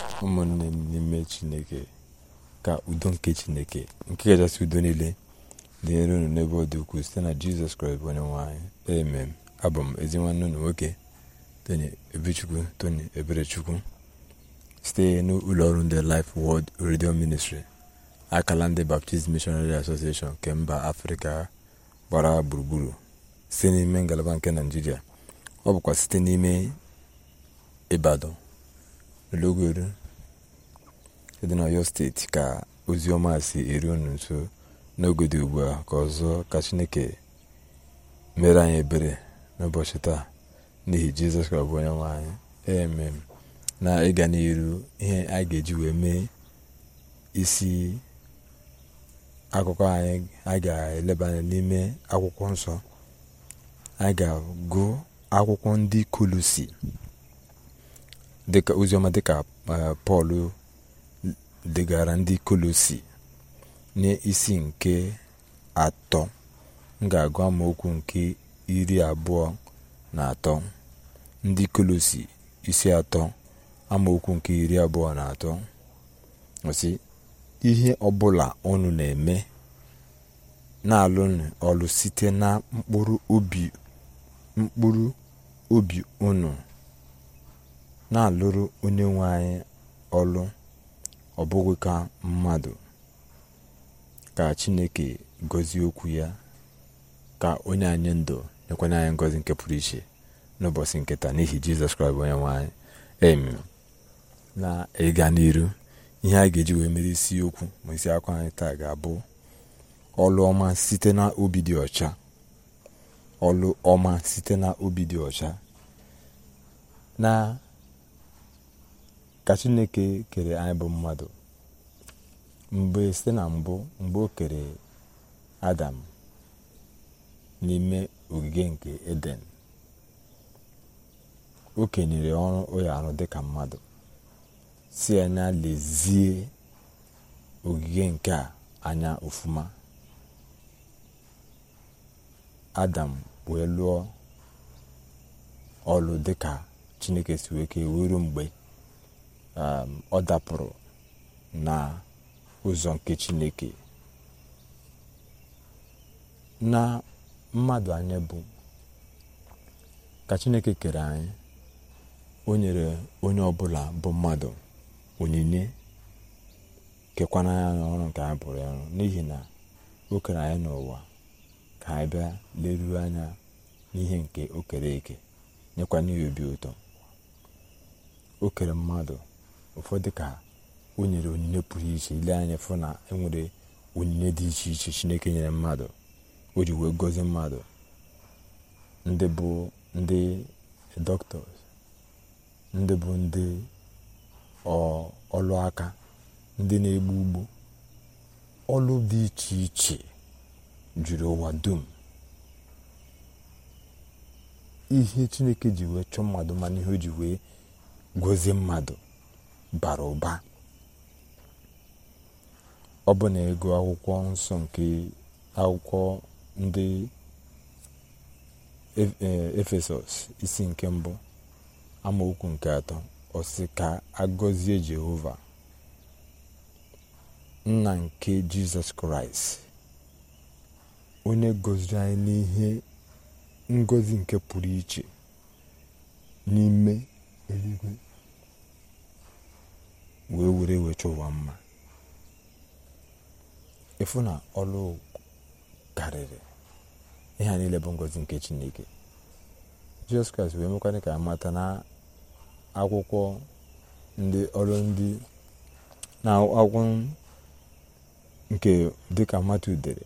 ụmụnne m n'ime Chineke, ka udo nke Chineke nke kachasị udo niile dị nro unu n'ebe ọ dị ukwuu site na Jizọs Kraịst bụ onye nwe anyị. Amen. Abụ m ezi nwanne unu nwoke Tony Ebichukwu Tony Eberechukwu, site n'ụlọ ọrụ ndị Life Word Radio Ministry, akala ndị Baptist Missionary Association nke mba Afrịka gbara gburugburu, site n'ime ngalaba nke Naịjirịa. Ọ bụkwa site n'ime Ibadan, Ologoro dị n'Ọyọ steeti ka ozi ọma si eru unu nso n'oge dị ugbu a. Ka ọzọ ka Chineke mere anyị ebere n'ụbọchị taa, n'ihi Jizọs Kraịst bụ onye nwe anyị. Amen. Na ịga n'iru, ihe a ga-eji wee mee isi akụkọ anyị, a ga-eleba anya n'ime akwụkwọ nsọ. a ga-agụ akwụkwọ ndị Kolosi, dịka oziọma dịka Pọl degara ndị Kolosi n'isi nke 3. M ga-agụ amaokwu nke 23. Ndị Kolosi isi 3 amaokwu nke 23 ọsị: ihe ọbụla unu na-eme, na-alụnụ ọlụ site na mkpụrụ obi unu, na-alụrụ onye nwe anyị ọlụ, ọ bụghị ka mmadụ, ka Chineke gọzie okwu ya, ka onye anyị ndụ nyekwanye anyị ngọzi nke pụrụ iche n'ụbọchị nke taa, n'ihi Jizọs Kraịst bụ onye nwe anyị. Amen. Na ịga n'iru, ihe a ga-eji wee mere isi okwu ma isi akwa anyị taa ga-abụ ọlụ ọma site na obi dị ọcha. Ọlụ ọma site na obi dị ọcha. Na ka Chineke kere anyị bụ mmadụ, site na mbụ, mgbe o kere Adam n'ime ogige nke Eden, o kenyere ọrụ onye arụ dịka mmadụ, si anya lezie ogige nke a anya ofuma. Adam wee lụọ ọlụ dịka Chineke si wee kee, wee ruo mgbe ọ dapụrụ na ụzọ nke Chineke. Na mmadụ anyị bụ, ka Chineke kere anyị, o nyere onye ọbụla bụ mmadụ onyinye, kekwana anyị ọrụ nke anyị bụrụ ọrụ, n'ihi na o kere anyị n'ụwa ka anyị bịa leruo anya n'ihe nke o kere eke, nyekwana ya obi ụtọ. O kere mmadụ ụfọdụ ka o nyere onyinye pụrụ iche. Ile anya fụ na enwere onyinye dị iche iche Chineke nyere mmadụ, o ji wee gọzie mmadụ. Ndị bụ ndị doctors, ndị bụ ndị ọlụ aka, ndị na-egbu ugbo. Ọlụ dị iche iche juru ụwa dum. Ihe Chineke ji wee chọọ mmadụ, mana ihe o ji wee gọzie mmadụ bara ụba. Ọ bụ na ego akwụkwọ nsọ nke akwụkwọ ndị Efesọs isi nke 1 amaokwu nke 3, ọ sị ka agọzie Jehova nna nke Jizọs Kraịst, onye gọziri anyị n'ihe ngọzi nke pụrụ iche n'ime eluigwe, wee chọọ ụwa mma. Ịfụ na ọlụ karịrị ihe a niile bụ ngọzi nke Chineke. Jizọs Kraịst wee mekwanye ka amata na akwụkwọ ndị ọrụ ndị na akwụkwọ nke dịka Matu dere,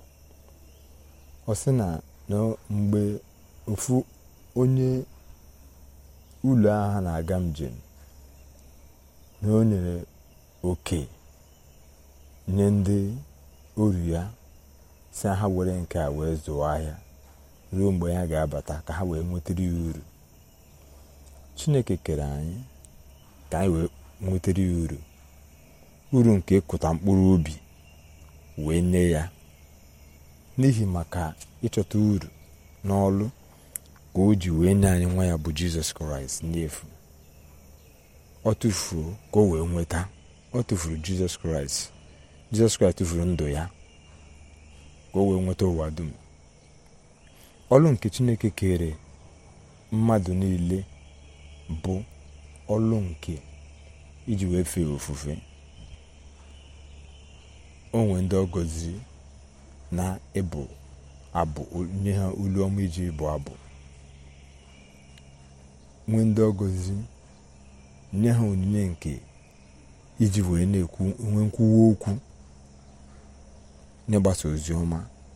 ọ sị na mgbe ofu onye ụlọ agha na-aga njem, na o nyere oke nye ndị oru ya, si ha were nke a wee zụọ ahịa ruo mgbe ya ga-abata, ka ha wee nwetara ya uru. Chineke kere anyị ka anyị wee nwetara ya uru nke ịkụta mkpụrụ obi wee nye ya. N'ihi maka ịchọta uru n'ọlụ ka o ji wee nye anyị nwa ya bụ Jizọs Kraịst n'efu. ọ tụfuo ka o wee nweta. Ọ tụfuru Jizọs Kraịst tụfuru ndụ ya ka o wee nweta ụwa dum. Ọlụ nke Chineke kere mmadụ niile bụ ọlụ nke iji wee fee ofufe. O nwee ndị ọ gọziri na ịbụ abụ, nye ha olu ọma iji bụ abụ. Nwee ndị ọ gọziri nye ha onyinye nke iji wee na-ekwu nwe nkwuwa okwu n'ịgbasa ozi ọma.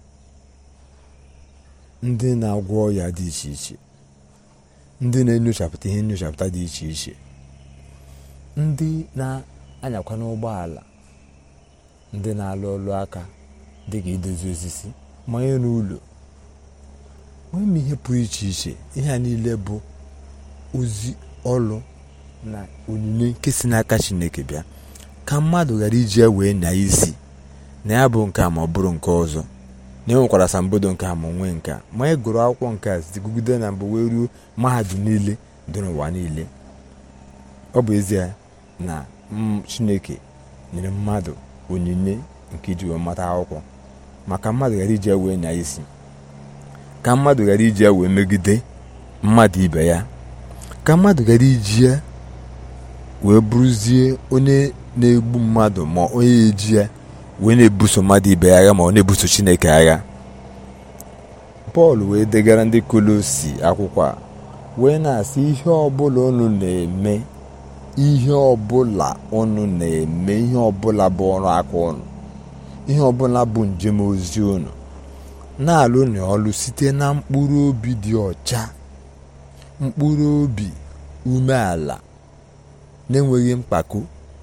Ndị na-agwọ ọrịa dị iche iche, ndị na-enyochapụta ihe nnyochapụta dị iche iche, ndị na-anyakwa n'ụgbọala, ndị na-alụ ọlụ aka dịka idozi osisi, manye n'ụlọ, nwee ihe pụrụ iche iche. Ihe a niile bụ ozi ọlụ na onyinye nke si n'aka Chineke bịa, ka mmadụ ghara iji ya wee nya isi na ya bụ nke a ma ọ bụrụ nke ọzọ, na enwekwara asambodo nke a ma nwee nke a. Ma ị gụrụ akwụkwọ nke a site gụgide na mbụ wee ruo mahadum niile dị n'ụwa niile, ọ bụ ezie na Chineke nyere mmadụ onyinye nke iji wee mata akwụkwọ, maka mmadụ ghara iji ya wee nya isi, ka mmadụ ghara iji ya wee megide mmadụ ibe ya, ka mmadụ ghara iji ya wee bụrụzie onye na-egbu mmadụ, ma onye eji ya wee na-ebuso mmadụ ibe ya agha, ma ọ na-ebuso Chineke agha. Pọl wee degara ndị Kolosi akwụkwọ a wee na-asị, ihe ọbụla unu na-eme, ihe ọbụla unu na-eme, ihe ọbụla bụ ọrụ aka unu, ihe ọbụla bụ njem ozi unu, na-alụ n'ọlụ site na mkpụrụ obi dị ọcha, mkpụrụ obi umeala, na-enweghị mpako,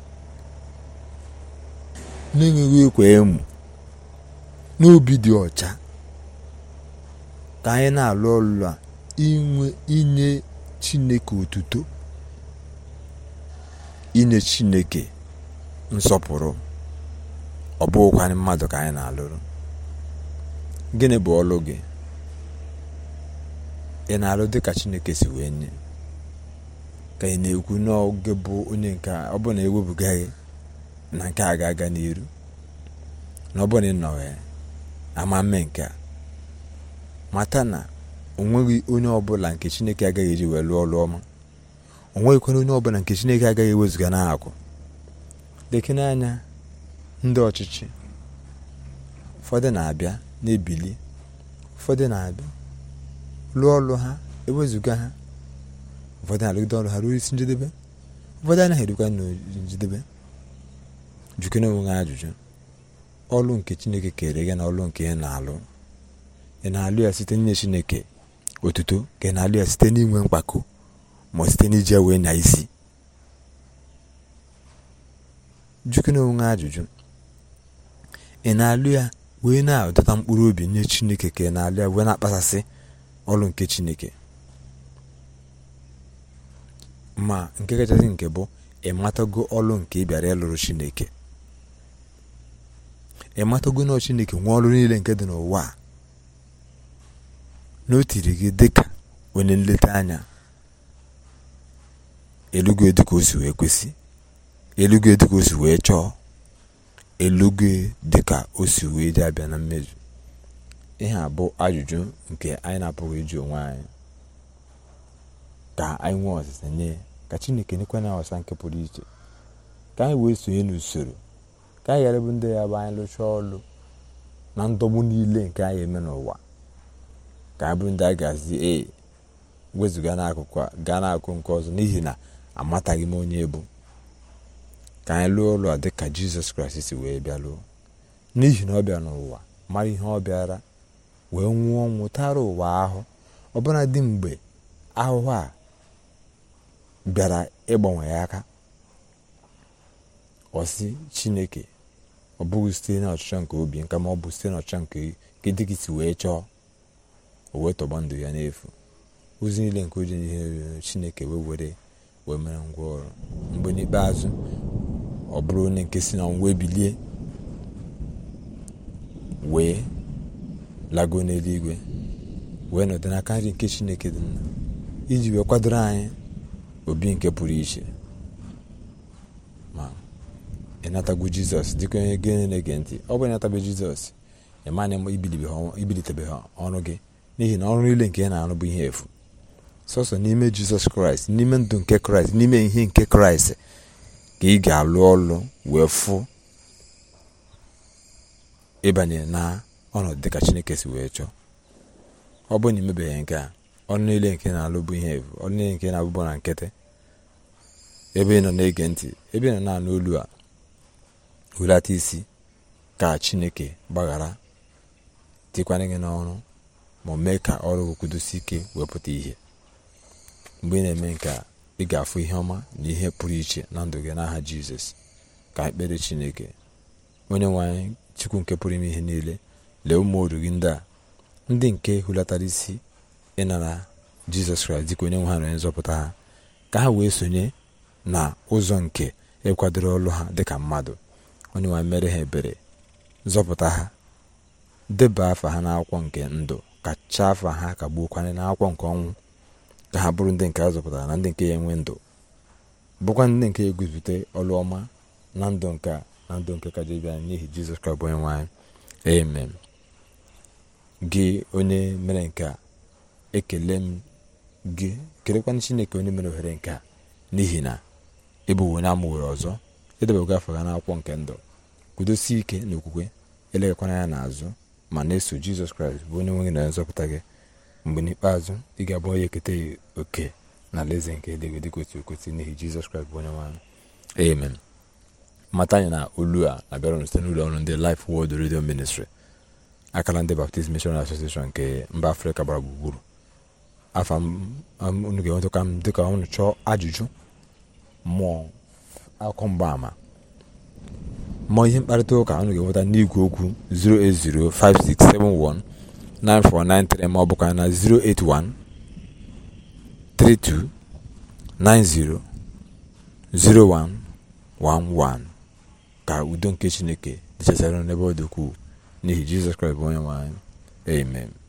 na-enweghị ekwe emu, n'obi dị ọcha. Ka anyị na-alụ ọlụ a inye Chineke otuto, inye Chineke nsọpụrụ. Ọ bụghịkwa mmadụ ka anyị na-alụrụ. Gịnị bụ ọlụ gị? Ị na-alụ dịka Chineke si wee nye? Ka ị na-ekwu n'oge bụ onye nke a, ọ bụ na ewepụgaghị na nke a ga-aga n'iru, na ọ bụ na ị nọghị ama mme nke a, mata na o nweghị onye ọbụla nke Chineke agaghị eji wee lụọ ọlụ ọma. O nweghịkwana onye ọbụla nke Chineke agaghị ewezuga n'akụ. Lekene anya ndị ọchịchị, ụfọdụ na-abịa na-ebili, ụfọdụ na-abịa lụọ ọlụ ha, ewezuga ha. Ụfọdụ na-alụgide ọlụ ha ruo isi njedebe, ụfọdụ anaghị erukwa njedebe. Jukene onwe ha ajụjụ: ọlụ nke Chineke kere gị na ọlụ nke ị na-alụ, ị na-alụ ya site n'inye Chineke otuto, ka ị na-alụ ya site n'inwe mkpako, ma site n'iji wee nya isi? Jukene onwe ha ajụjụ: ị na-alụ ya wee na-adọta mkpụrụ obi nye Chineke, ka ị na-alụ ya wee na-akpasasị ọlụ nke Chineke? Ma nke kachasị nke bụ, ị matago ọlụ nke ị bịara ịlụrụ Chineke? Ị matago na Chineke nwe ọlụ niile nke dị n'ụwa, na o tiri gị dịka onye nleta anya? Elugo dịka o si wee kwesị, elugo dịka o si wee chọọ, elugo dịka o si wee dị abịa na mmezu? Ihe a bụ ajụjụ nke anyị na-apụghị ịjụ onwe anyị, ka anyị nwee ọsịsa nye, ka Chineke nyekwa na ọsa nke pụrụ iche, ka anyị wee sonye n'usoro, ka anyị ghara bụ ndị ya bụ anyị lụchaa ọlụ na ndọgbu niile nke anyị eme n'ụwa, ka anyị bụrụ ndị a gazi wezuga n'akụkụ a gaa n'akụkụ nke ọzọ, n'ihi na amataghị m onye bụ. Ka anyị lụọ ọlụ a dịka Jizọs Kraịst si wee bịa lụọ, n'ihi na ọ bịa n'ụwa mara ihe ọ bịara wee nwụọ ọnwụ tara ụwa ahụ. Ọbụna dị mgbe ahụhụ a bịara ịgbanwe ya aka, ọ sị Chineke, ọ bụghị site n'ọchịchọ nke obi nka, ma ọ bụ site n'ọchịchọ nke dịka isi wee chọọ, o wee tọgbọ ndụ ya n'efu. Ozi niile nke oji ihe Chineke wee mere ngwa ọrụ, mgbe n'ikpeazụ ọ bụrụ onye nke si na ọnwụ bilie, wee lago n'eluigwe, wee nọdụ n'aka nri nke Chineke dị mma, iji wee kwadoro anyị obi nke pụrụ iche. ịnatagwu Jizọs dịka onye gị na-ege ntị. Ọ bụ ịnatabe Jizọs ịmana ibilitebeghị ọrụ gị, n'ihi na ọrụ niile nke ị na-arụ bụ ihe efu. Sọsọ n'ime Jizọs Kraịst, n'ime ndụ nke Kraịst, n'ime ihe nke Kraịst ka ị ga-alụ ọlụ wee fụ ịbanye na ọnọdụ dịka Chineke si wee chọọ. Ọ bụ na imebeghị nke a, ọrụ niile nke na-alụ bụ ihe efu, ọrụ niile nke na-abụbụ na nkịtị. Ebe ị nọ na-ege ntị, ebe ị nọ na-anụ olu a, hulata isi ka Chineke gbaghara, tikwanye gị n'ọrụ, ma mee ka ọrụ kwudosi ike wepụta ihe. Mgbe ị na-eme nke a, ị ga-afụ ihe ọma na ihe pụrụ iche na ndụ gị n'aha Jizọs. Ka ekpere Chineke. Onye nwe anyị, Chukwu nke pụrụ ime ihe niile, lee ụmụ oru gị ndị nke hulatara isi ịnara Jizọs Kraịst dịka onye nwe ha na onye nzọpụta ha, ka ha wee sonye na ụzọ nke ịkwadoro ọlụ ha dịka mmadụ. Onye nwe anyị, mere ha ebere, zọpụta ha, deba afa ha n'akwụkwọ nke ndụ, kacha afa ha kagbuokwana n'akwụkwọ nke ọnwụ, ka ha bụrụ ndị nke a zọpụtara na ndị nke ya enwe ndụ, bụkwa ndị nke eguzite ọlụ ọma na ndụ nke a na ndụ nke kaja bịa n'ihi Jizọs Kraịst bụ onye nwe anyị. Amen. Gị onye mere nke a, ekele m gị, kelekwana Chineke onye mere ohere nke a, n'ihi na ịbụ onye amụwere ọzọ, edebego afọ ga n'akwụkwọ nke ndụ. Kwudosie ike n'okwukwe, elegakwana ya n'azụ, ma na-eso Jizọs Kraịst bụ onye nwe gị na nzọpụta gị. Mgbe n'ikpeazụ ị ga-abụ onye eketa oke na alaeze nke eluigwe dịka otu ekwesị n'ihi Jizọs Kraịst bụ onye nwe anyị. Amen. Mata anyị na olu a na-abịara site n'ụlọ ọrụ ndị Life Word Radio Ministry, akara ndị Baptist Mission Association nke mba Afrịka gbara gburugburu. Afa unu ga-enweta ka m dịka unu chọọ ajụjụ mmụọ akụkọ mgbaama mmụọ ihe mkparịta ụka, unu ga-enweta n'igwe okwu 08056719493 ma ọ bụkwa na 08132900111. Ka udo nke Chineke dịchasara n'ebe ọ dị ukwuu n'ihi Jizọs Kraịst bụ onye nwe anyị. Amen.